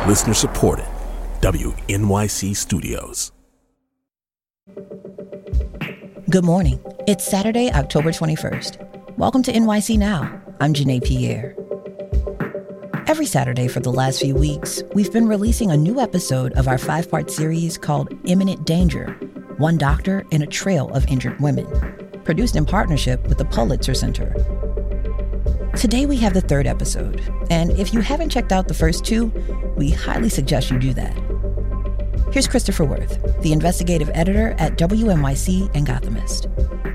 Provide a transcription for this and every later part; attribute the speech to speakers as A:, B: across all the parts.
A: Listener supported. WNYC Studios.
B: Good morning. It's Saturday, October 21st. Welcome to NYC Now. I'm Janae Pierre. Every Saturday for the last few weeks, we've been releasing a new episode of our 5-part series called Imminent Danger, One Doctor and a Trail of Injured Women, produced in partnership with the Pulitzer Center. Today we have the 3rd episode, and if you haven't checked out the first 2, we highly suggest you do that. Here's Christopher Worth, the investigative editor at WNYC and Gothamist.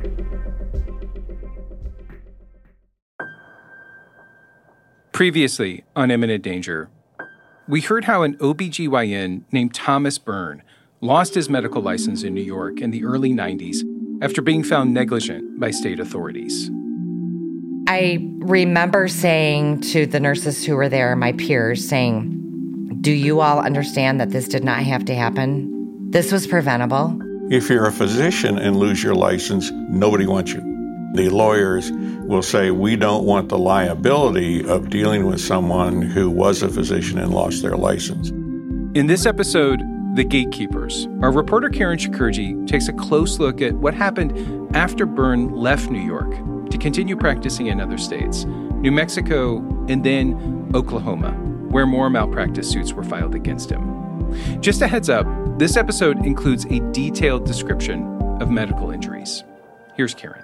C: Previously on Imminent Danger, we heard how an OBGYN named Thomas Byrne lost his medical license in New York in the early 90s after being found negligent by state authorities.
D: I remember saying to the nurses who were there, my peers, saying, do you all understand that this did not have to happen? This was preventable.
E: If you're a physician and lose your license, nobody wants you. The lawyers will say, we don't want the liability of dealing with someone who was a physician and lost their license.
C: In this episode, The Gatekeepers, our reporter Karen Shakurji takes a close look at what happened after Byrne left New York to continue practicing in other states, New Mexico, and then Oklahoma, where more malpractice suits were filed against him. Just a heads up, this episode includes a detailed description of medical injuries. Here's Karen.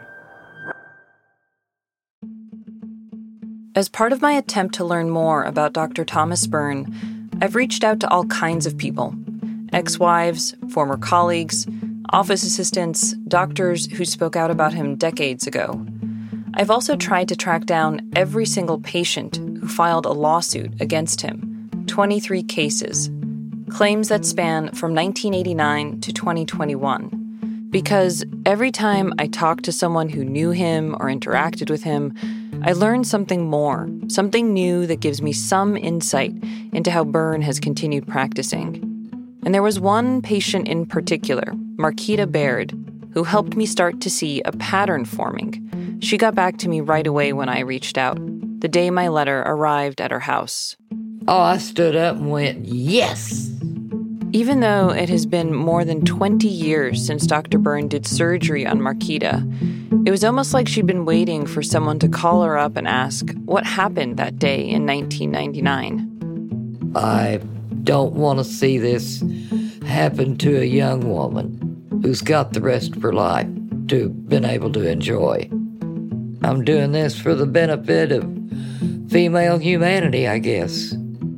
F: As part of my attempt to learn more about Dr. Thomas Byrne, I've reached out to all kinds of people: ex-wives, former colleagues, office assistants, doctors who spoke out about him decades ago. I've also tried to track down every single patient who filed a lawsuit against him, 23 cases, claims that span from 1989 to 2021. Because every time I talked to someone who knew him or interacted with him, I learned something more, something new that gives me some insight into how Byrne has continued practicing. And there was one patient in particular, Marquita Baird, who helped me start to see a pattern forming. She got back to me right away when I reached out, the day my letter arrived at her house.
G: Oh, I stood up and went, yes!
F: Even though it has been more than 20 years since Dr. Byrne did surgery on Marquita, it was almost like she'd been waiting for someone to call her up and ask what happened that day in 1999.
G: I don't want to see this happen to a young woman who's got the rest of her life to have been able to enjoy. I'm doing this for the benefit of female humanity, I guess.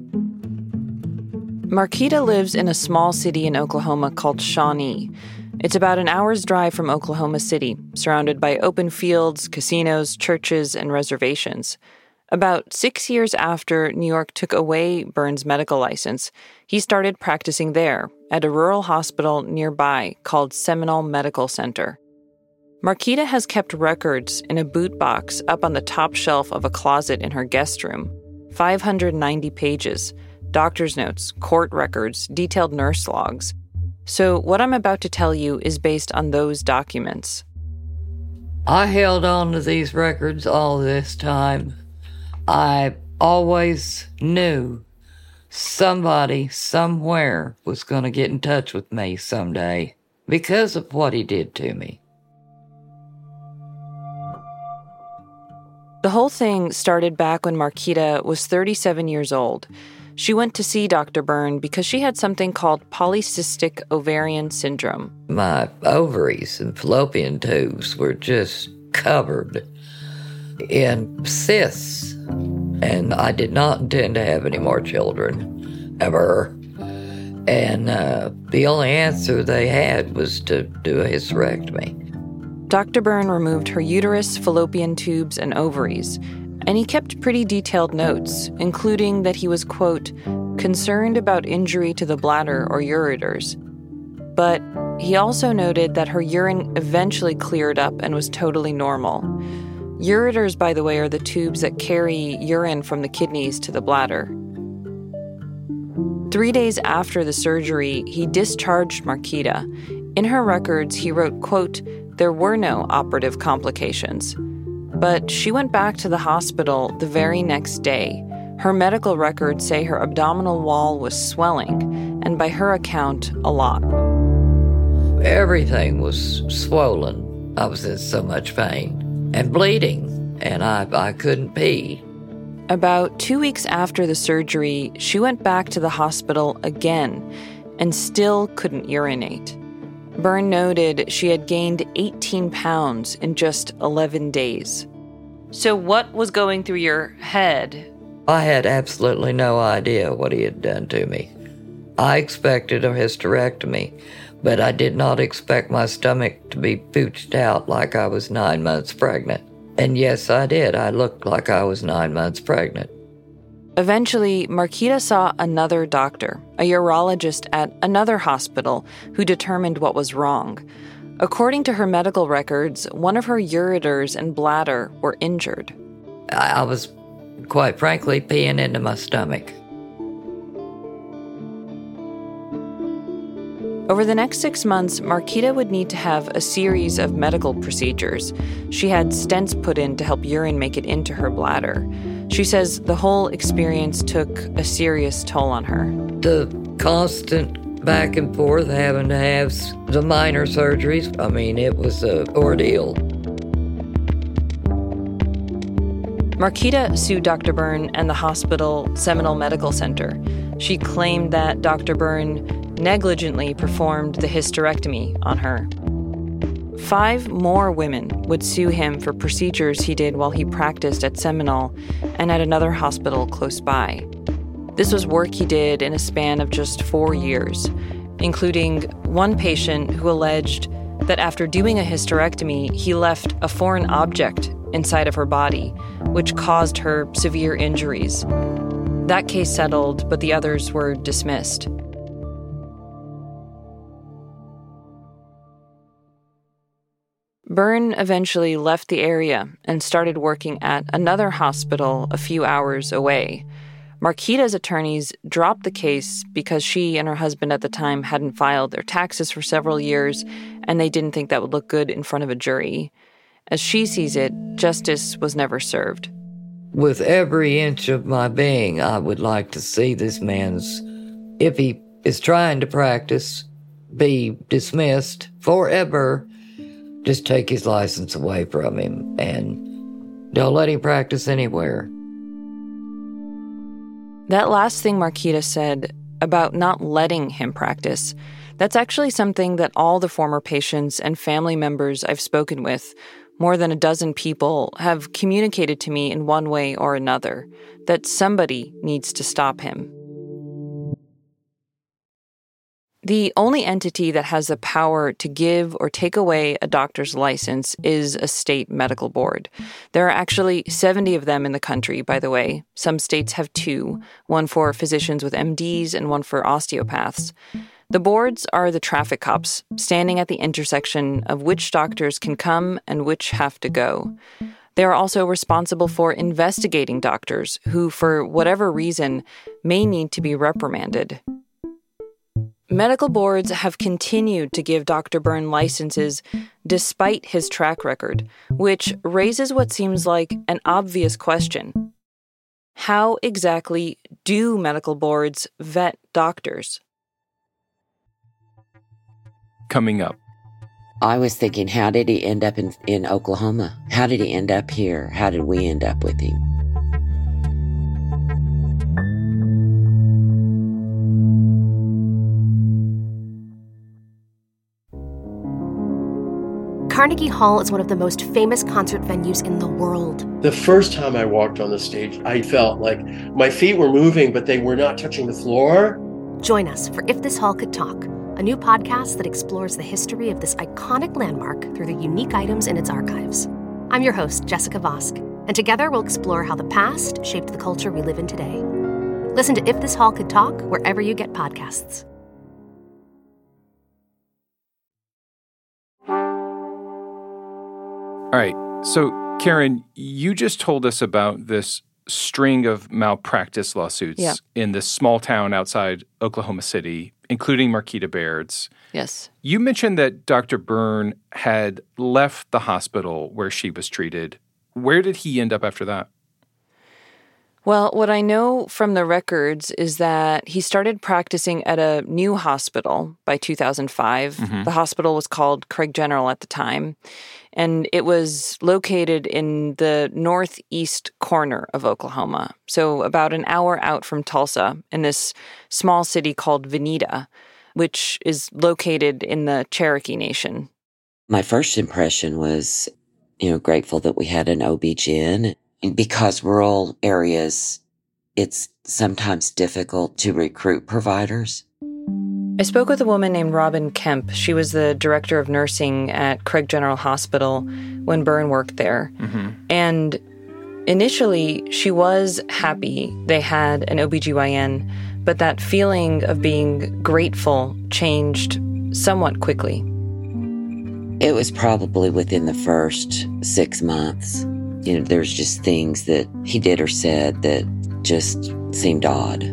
F: Marquita lives in a small city in Oklahoma called Shawnee. It's about an hour's drive from Oklahoma City, surrounded by open fields, casinos, churches, and reservations. About 6 years after New York took away Byrne's medical license, he started practicing there at a rural hospital nearby called Seminole Medical Center. Marquita has kept records in a boot box up on the top shelf of a closet in her guest room, 590 pages, doctor's notes, court records, detailed nurse logs. So what I'm about to tell you is based on those documents.
G: I held on to these records all this time. I always knew somebody somewhere was going to get in touch with me someday because of what he did to me.
F: The whole thing started back when Marquita was 37 years old. She went to see Dr. Byrne because she had something called polycystic ovarian syndrome.
G: My ovaries and fallopian tubes were just covered in cysts, and I did not intend to have any more children, ever. And the only answer they had was to do a hysterectomy.
F: Dr. Byrne removed her uterus, fallopian tubes, and ovaries, and he kept pretty detailed notes, including that he was, quote, concerned about injury to the bladder or ureters. But he also noted that her urine eventually cleared up and was totally normal. Ureters, by the way, are the tubes that carry urine from the kidneys to the bladder. 3 days after the surgery, he discharged Marquita. In her records, he wrote, quote, there were no operative complications. But she went back to the hospital the very next day. Her medical records say her abdominal wall was swelling, and by her account, a lot.
G: Everything was swollen. I was in so much pain and bleeding, and I couldn't pee.
F: About 2 weeks after the surgery, she went back to the hospital again and still couldn't urinate. Byrne noted she had gained 18 pounds in just 11 days. So what was going through your head?
G: I had absolutely no idea what he had done to me. I expected a hysterectomy, but I did not expect my stomach to be pooched out like I was 9 months pregnant. And yes, I did. I looked like I was 9 months pregnant.
F: Eventually, Marquita saw another doctor, a urologist at another hospital, who determined what was wrong. According to her medical records, one of her ureters and bladder were injured.
G: I was, quite frankly, peeing into my stomach.
F: Over the next 6 months, Marquita would need to have a series of medical procedures. She had stents put in to help urine make it into her bladder. She says the whole experience took a serious toll on her.
G: The constant back and forth, having to have the minor surgeries, I mean, it was an ordeal.
F: Marquita sued Dr. Byrne and the hospital Seminole Medical Center. She claimed that Dr. Byrne negligently performed the hysterectomy on her. 5 more women would sue him for procedures he did while he practiced at Seminole and at another hospital close by. This was work he did in a span of just 4 years, including one patient who alleged that after doing a hysterectomy, he left a foreign object inside of her body, which caused her severe injuries. That case settled, but the others were dismissed. Byrne eventually left the area and started working at another hospital a few hours away. Marquita's attorneys dropped the case because she and her husband at the time hadn't filed their taxes for several years, and they didn't think that would look good in front of a jury. As she sees it, justice was never served.
G: With every inch of my being, I would like to see this man's, if he is trying to practice, be dismissed forever. Just take his license away from him and don't let him practice anywhere.
F: That last thing Marquita said about not letting him practice, that's actually something that all the former patients and family members I've spoken with, more than a dozen people, have communicated to me in one way or another, that somebody needs to stop him. The only entity that has the power to give or take away a doctor's license is a state medical board. There are actually 70 of them in the country, by the way. Some states have 2, one for physicians with MDs and one for osteopaths. The boards are the traffic cops standing at the intersection of which doctors can come and which have to go. They are also responsible for investigating doctors who, for whatever reason, may need to be reprimanded. Medical boards have continued to give Dr. Byrne licenses despite his track record, which raises what seems like an obvious question. How exactly do medical boards vet doctors?
C: Coming up.
H: I was thinking, how did he end up in Oklahoma? How did he end up here? How did we end up with him?
I: Carnegie Hall is one of the most famous concert venues in the world.
J: The first time I walked on the stage, I felt like my feet were moving, but they were not touching the floor.
I: Join us for If This Hall Could Talk, a new podcast that explores the history of this iconic landmark through the unique items in its archives. I'm your host, Jessica Vosk, and together we'll explore how the past shaped the culture we live in today. Listen to If This Hall Could Talk wherever you get podcasts.
C: All right. So, Karen, you just told us about this string of malpractice lawsuits in this small town outside Oklahoma City, including Marquita Baird's.
F: Yes.
C: You mentioned that Dr. Byrne had left the hospital where she was treated. Where did he end up after that?
F: Well, what I know from the records is that he started practicing at a new hospital by 2005.
C: Mm-hmm.
F: The hospital was called Craig General at the time, and it was located in the northeast corner of Oklahoma, so about an hour out from Tulsa, in this small city called Veneta, which is located in the Cherokee Nation.
H: My first impression was, grateful that we had an OB-GYN. Because rural areas, it's sometimes difficult to recruit providers.
F: I spoke with a woman named Robin Kemp. She was the director of nursing at Craig General Hospital when Byrne worked there.
C: Mm-hmm.
F: And initially, she was happy they had an OB-GYN, but that feeling of being grateful changed somewhat quickly.
H: It was probably within the first 6 months. There's just things that he did or said that just seemed odd.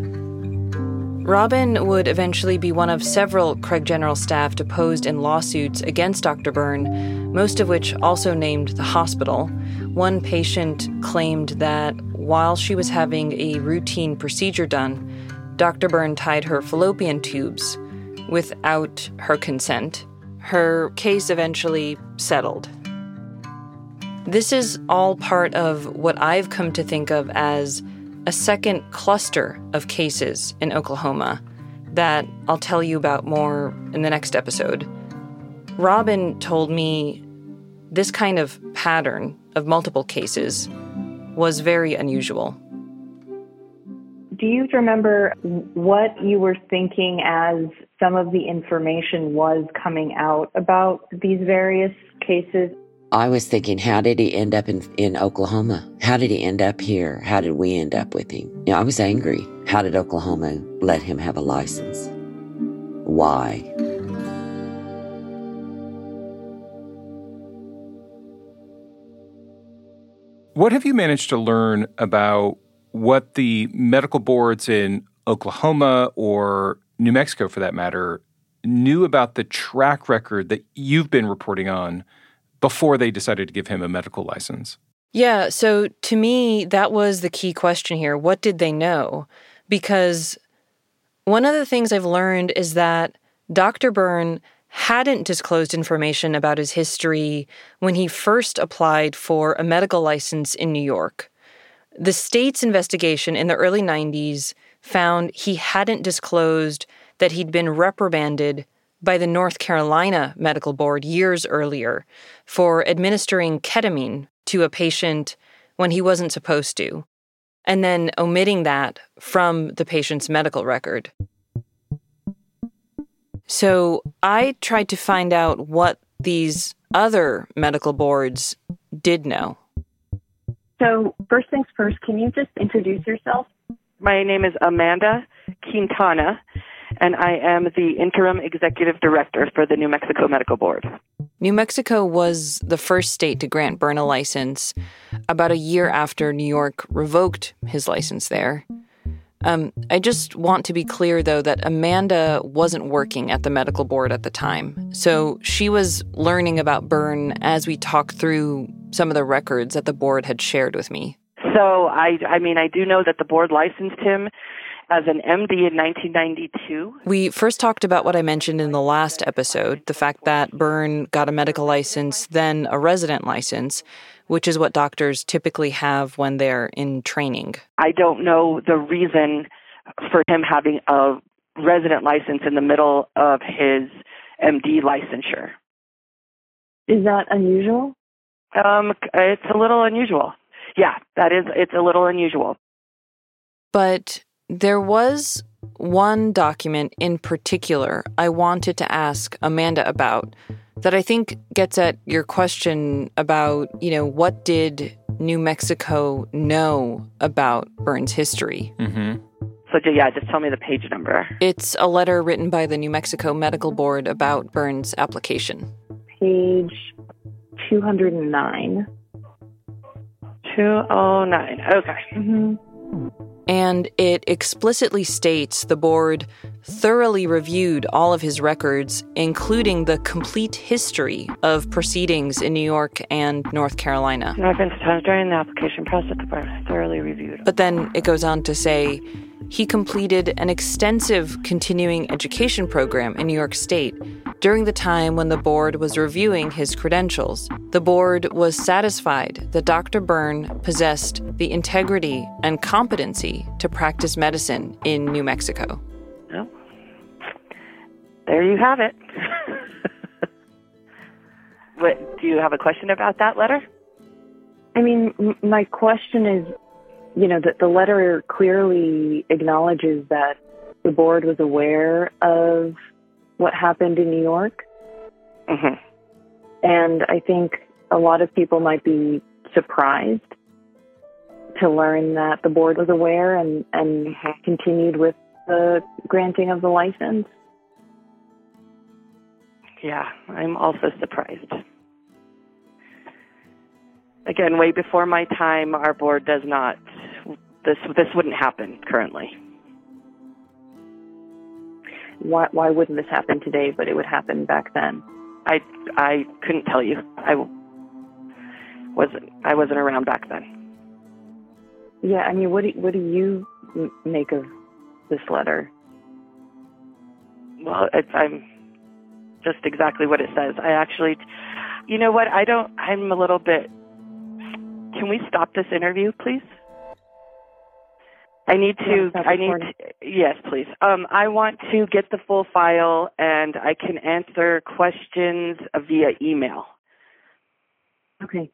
F: Robin would eventually be one of several Craig General staff deposed in lawsuits against Dr. Byrne, most of which also named the hospital. One patient claimed that while she was having a routine procedure done, Dr. Byrne tied her fallopian tubes without her consent. Her case eventually settled. This is all part of what I've come to think of as a second cluster of cases in Oklahoma that I'll tell you about more in the next episode. Robin told me this kind of pattern of multiple cases was very unusual.
K: Do you remember what you were thinking as some of the information was coming out about these various cases?
H: I was thinking, how did he end up in Oklahoma? How did he end up here? How did we end up with him? I was angry. How did Oklahoma let him have a license? Why?
C: What have you managed to learn about what the medical boards in Oklahoma or New Mexico, for that matter, knew about the track record that you've been reporting on before they decided to give him a medical license?
F: Yeah, so to me, that was the key question here. What did they know? Because one of the things I've learned is that Dr. Byrne hadn't disclosed information about his history when he first applied for a medical license in New York. The state's investigation in the early 90s found he hadn't disclosed that he'd been reprimanded by the North Carolina Medical Board years earlier for administering ketamine to a patient when he wasn't supposed to, and then omitting that from the patient's medical record. So I tried to find out what these other medical boards did know.
K: So first things first, can you just introduce yourself?
L: My name is Amanda Quintana, and I am the interim executive director for the New Mexico Medical Board.
F: New Mexico was the first state to grant Byrne a license about a year after New York revoked his license there. I just want to be clear, though, that Amanda wasn't working at the medical board at the time. So she was learning about Byrne as we talked through some of the records that the board had shared with me.
L: So, I do know that the board licensed him as an MD in 1992.
F: We first talked about what I mentioned in the last episode, the fact that Byrne got a medical license, then a resident license, which is what doctors typically have when they're in training.
L: I don't know the reason for him having a resident license in the middle of his MD licensure.
K: Is that unusual?
L: It's a little unusual. Yeah, it's a little unusual.
F: But there was one document in particular I wanted to ask Amanda about that I think gets at your question about, what did New Mexico know about Byrne's history?
C: Mm-hmm.
L: So, just tell me the page number.
F: It's a letter written by the New Mexico Medical Board about Byrne's application.
K: Page 209.
L: 209, okay.
K: Mm-hmm.
F: And it explicitly states the board thoroughly reviewed all of his records, including the complete history of proceedings in New York and North Carolina.
L: No offense to times during the application process, the board thoroughly reviewed.
F: But then it goes on to say he completed an extensive continuing education program in New York State during the time when the board was reviewing his credentials. The board was satisfied that Dr. Byrne possessed the integrity and competency to practice medicine in New Mexico.
L: Well, there you have it. What, do you have a question about that letter?
K: I mean, my question is, that the letter clearly acknowledges that the board was aware of what happened in New York.
L: Mm-hmm.
K: And I think a lot of people might be surprised to learn that the board was aware and continued with the granting of the license.
L: Yeah, I'm also surprised. Again, way before my time, our board does not. This wouldn't happen currently.
K: Why wouldn't this happen today, but it would happen back then?
L: I couldn't tell you. I wasn't around back then.
K: Yeah, I mean, what do you make of this letter?
L: Well, I'm just exactly what it says. I actually, you know what? I'm a little bit. Can we stop this interview, please? Yes, please. I want to get the full file, and I can answer questions via email.
K: Okay.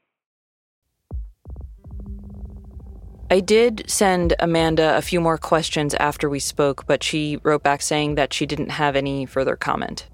F: I did send Amanda a few more questions after we spoke, but she wrote back saying that she didn't have any further comment.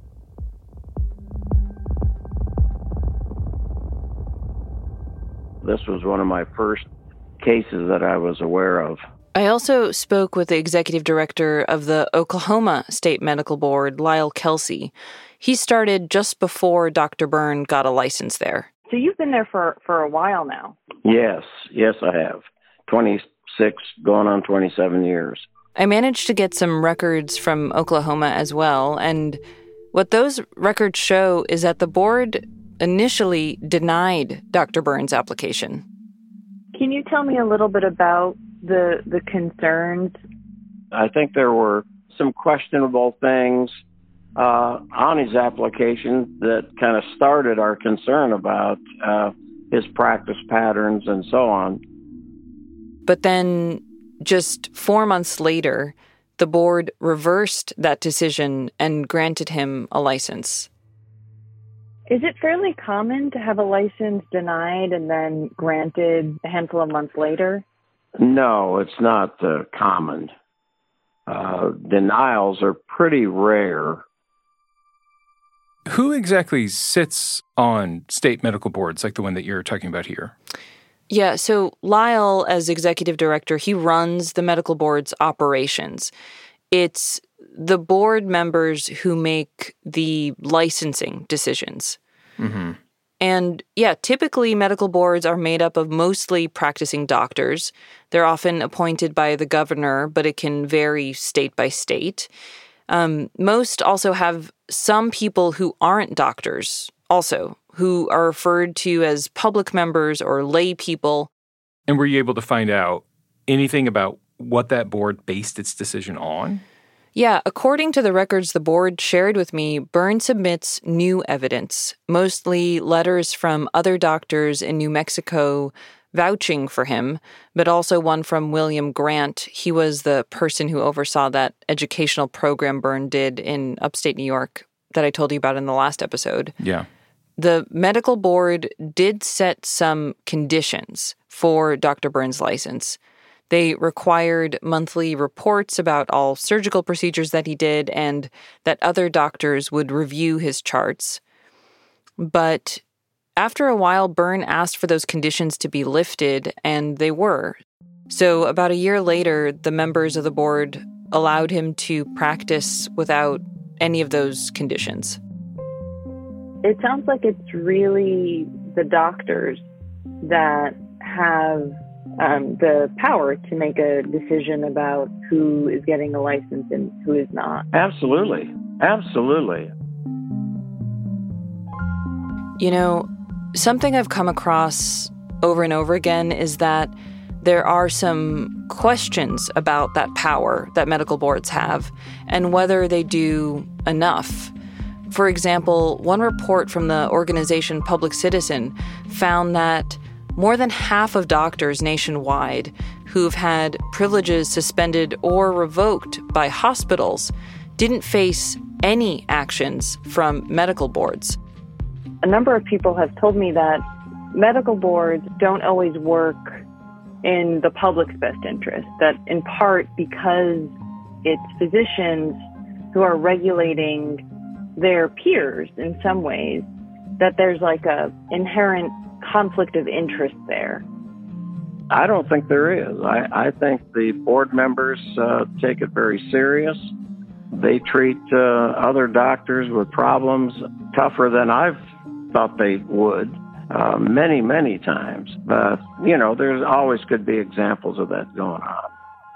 M: This was one of my first cases that I was aware of.
F: I also spoke with the executive director of the Oklahoma State Medical Board, Lyle Kelsey. He started just before Dr. Byrne got a license there.
K: So you've been there for a while now.
M: Yes, I have. 26, going on 27 years.
F: I managed to get some records from Oklahoma as well, and what those records show is that the board initially denied Dr. Byrne's application.
K: Can you tell me a little bit about the concerns?
M: I think there were some questionable things on his application that kind of started our concern about his practice patterns and so on.
F: But then just 4 months later, the board reversed that decision and granted him a license.
K: Is it fairly common to have a license denied and then granted a handful of months later?
M: No, it's not common. Denials are pretty rare.
C: Who exactly sits on state medical boards like the one that you're talking about here?
F: Yeah, so Lyle, as executive director, he runs the medical board's operations. It's the board members who make the licensing decisions.
C: Mm-hmm.
F: And yeah, typically medical boards are made up of mostly practicing doctors. They're often appointed by the governor, but it can vary state by state. Most also have some people who aren't doctors also, who are referred to as public members or lay people.
C: And were you able to find out anything about what that board based its decision on?
F: Yeah, according to the records the board shared with me, Byrne submits new evidence, mostly letters from other doctors in New Mexico vouching for him, but also one from William Grant. He was the person who oversaw that educational program Byrne did in upstate New York that I told you about in the last episode.
C: Yeah.
F: The medical board did set some conditions for Dr. Byrne's license. They required monthly reports about all surgical procedures that he did and that other doctors would review his charts. But after a while, Byrne asked for those conditions to be lifted, and they were. So about a year later, the members of the board allowed him to practice without any of those conditions.
K: It sounds like it's really the doctors that have the power to make a decision about who is getting a license and who is not.
M: Absolutely. Absolutely.
F: You know, something I've come across over and over again is that there are some questions about that power that medical boards have and whether they do enough. For example, one report from the organization Public Citizen found that more than half of doctors nationwide who've had privileges suspended or revoked by hospitals didn't face any actions from medical boards.
K: A number of people have told me that medical boards don't always work in the public's best interest, that in part because it's physicians who are regulating their peers in some ways, that there's like a inherent conflict of interest there.
M: I don't think there is. I think the board members take it very serious. They treat other doctors with problems tougher than I've thought they would. Many, many times. But, you know, there's always could be examples of that going on.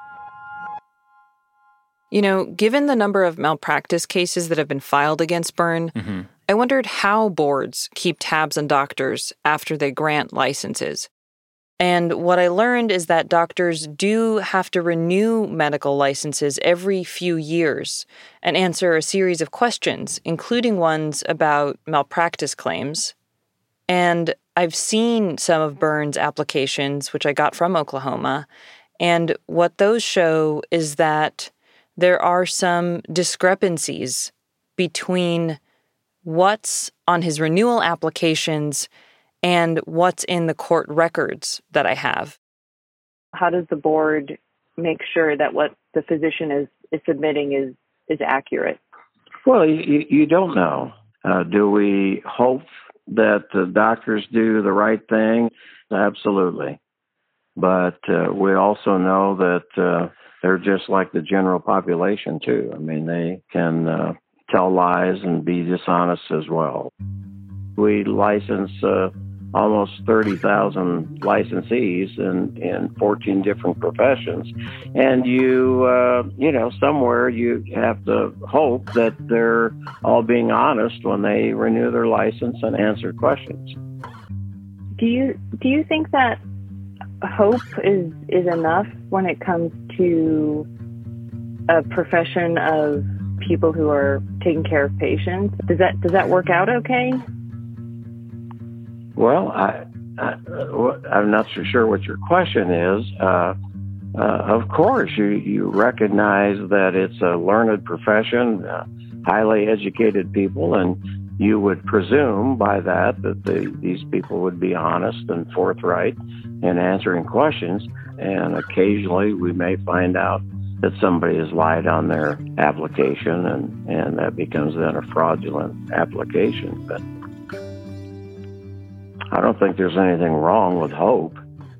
F: You know, given the number of malpractice cases that have been filed against Byrne, I wondered how boards keep tabs on doctors after they grant licenses. And what I learned is that doctors do have to renew medical licenses every few years and answer a series of questions, including ones about malpractice claims. And I've seen some of Byrne's applications, which I got from Oklahoma, and what those show is that there are some discrepancies between what's on his renewal applications and what's in the court records that I have.
K: How does the board make sure that what the physician is submitting is accurate?
M: Well, you don't know. Do we hope that the doctors do the right thing? Absolutely. But we also know that they're just like the general population, too. I mean, they can tell lies and be dishonest as well. We license almost 30,000 licensees in 14 different professions. And you know, somewhere you have to hope that they're all being honest when they renew their license and answer questions.
K: Do you think that hope is enough when it comes to a profession of people who are taking care of patients? Does that work out okay?
M: Well, I'm not so sure what your question is. Of course, you recognize that it's a learned profession, highly educated people, and you would presume by that these people would be honest and forthright in answering questions. And occasionally we may find out that somebody has lied on their application, and that becomes then a fraudulent application. But I don't think there's anything wrong with hope.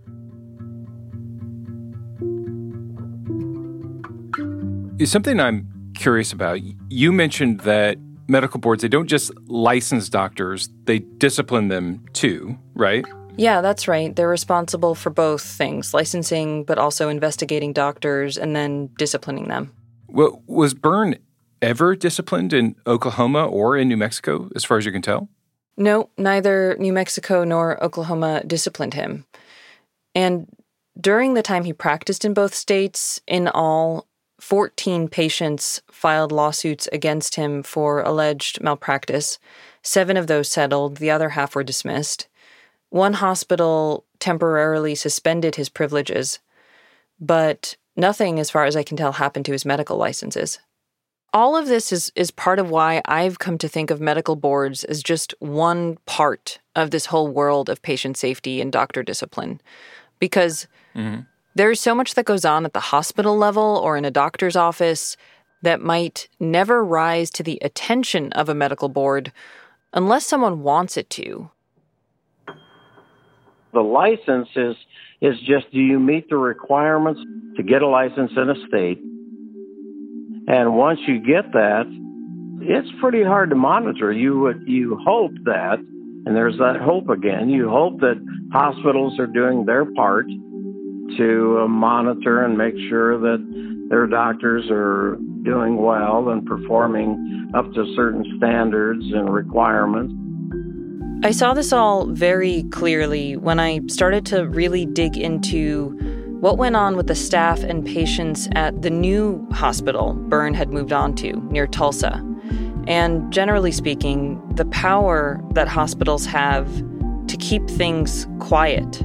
C: It's something I'm curious about. You mentioned that medical boards, they don't just license doctors, they discipline them too, right?
F: Yeah, that's right. They're responsible for both things, licensing, but also investigating doctors and then disciplining them.
C: Well, was Byrne ever disciplined in Oklahoma or in New Mexico, as far as you can tell?
F: No, neither New Mexico nor Oklahoma disciplined him. And during the time he practiced in both states, in all, 14 patients filed lawsuits against him for alleged malpractice. 7 of those settled, the other half were dismissed. One hospital temporarily suspended his privileges, but nothing, as far as I can tell, happened to his medical licenses. All of this is part of why I've come to think of medical boards as just one part of this whole world of patient safety and doctor discipline. Because there's so much that goes on at the hospital level or in a doctor's office that might never rise to the attention of a medical board unless someone wants it to.
M: The license is just, do you meet the requirements to get a license in a state? And once you get that, it's pretty hard to monitor. You hope that, and there's that hope again, you hope that hospitals are doing their part to monitor and make sure that their doctors are doing well and performing up to certain standards and requirements.
F: I saw this all very clearly when I started to really dig into what went on with the staff and patients at the new hospital Byrne had moved on to near Tulsa. And generally speaking, the power that hospitals have to keep things quiet.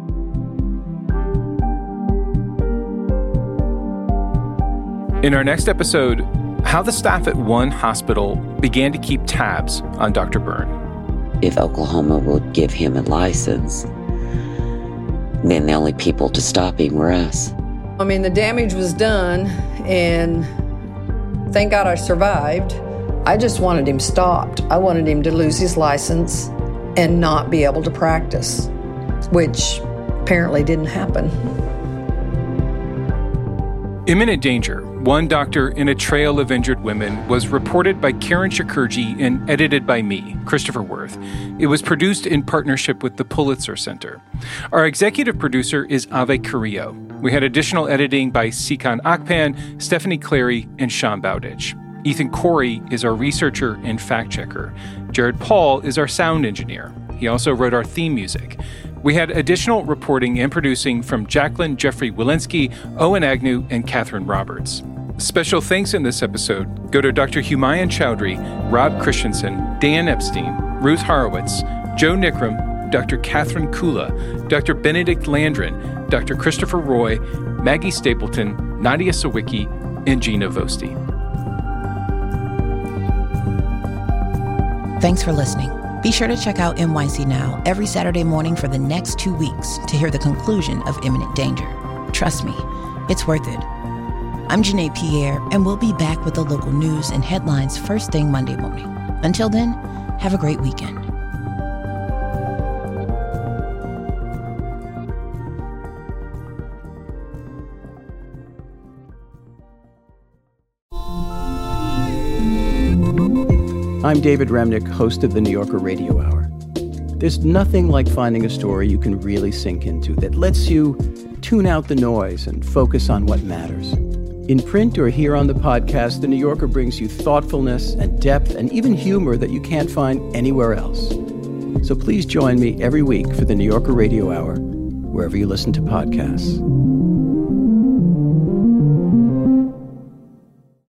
C: In our next episode, how the staff at one hospital began to keep tabs on Dr. Byrne.
H: If Oklahoma would give him a license, then the only people to stop him were us.
N: I mean, the damage was done, and thank God I survived. I just wanted him stopped. I wanted him to lose his license and not be able to practice, which apparently didn't happen.
C: Imminent Danger, One Doctor in a Trail of Injured Women, was reported by Karen Shakurji and edited by me, Christopher Worth. It was produced in partnership with the Pulitzer Center. Our executive producer is Ave Carrillo. We had additional editing by Sikan Akpan, Stephanie Clary, and Sean Bowditch. Ethan Corey is our researcher and fact-checker. Jared Paul is our sound engineer. He also wrote our theme music. We had additional reporting and producing from Jacqueline Jeffrey Walensky, Owen Agnew, and Catherine Roberts. Special thanks in this episode go to Dr. Humayun Chowdhury, Rob Christensen, Dan Epstein, Ruth Horowitz, Joe Nickram, Dr. Catherine Kula, Dr. Benedict Landrin, Dr. Christopher Roy, Maggie Stapleton, Nadia Sawicki, and Gina Vosti.
B: Thanks for listening. Be sure to check out NYC Now every Saturday morning for the next 2 weeks to hear the conclusion of Imminent Danger. Trust me, it's worth it. I'm Janae Pierre, and we'll be back with the local news and headlines first thing Monday morning. Until then, have a great weekend.
O: I'm David Remnick, host of the New Yorker Radio Hour. There's nothing like finding a story you can really sink into that lets you tune out the noise and focus on what matters. In print or here on the podcast, The New Yorker brings you thoughtfulness and depth and even humor that you can't find anywhere else. So please join me every week for The New Yorker Radio Hour, wherever you listen to podcasts.